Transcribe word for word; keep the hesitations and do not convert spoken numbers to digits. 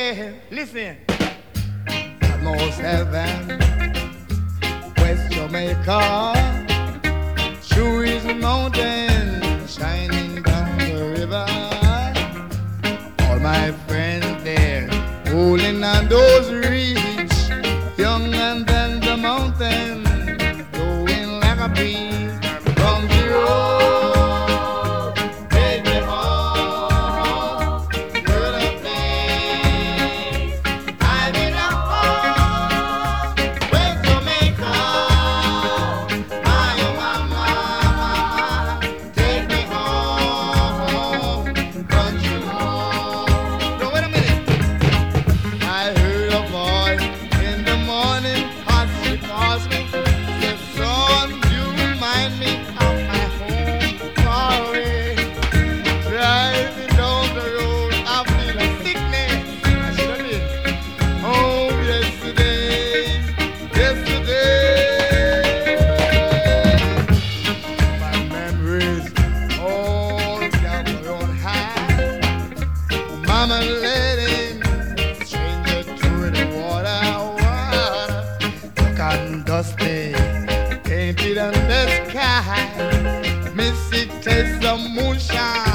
there. Listen. Most heaven, West Jamaica, through his mountain, shining down the river. All my friends there, holding on those reeds, young and then the mountain, blowing like a bee from the road. Take me home to the place I belong. West Jamaica, my oh mama, take me home, country home. No, wait a minute. I heard a voice in the morning, as she calls me. Said, son, you remind me of my home far away. Driving down the road, I feel a sickness. I should have been home yesterday, yesterday. My memories all gather on high. Mama letting stranger through the water, water. Look and dusty, painted on the sky. Missy taste of moonshine.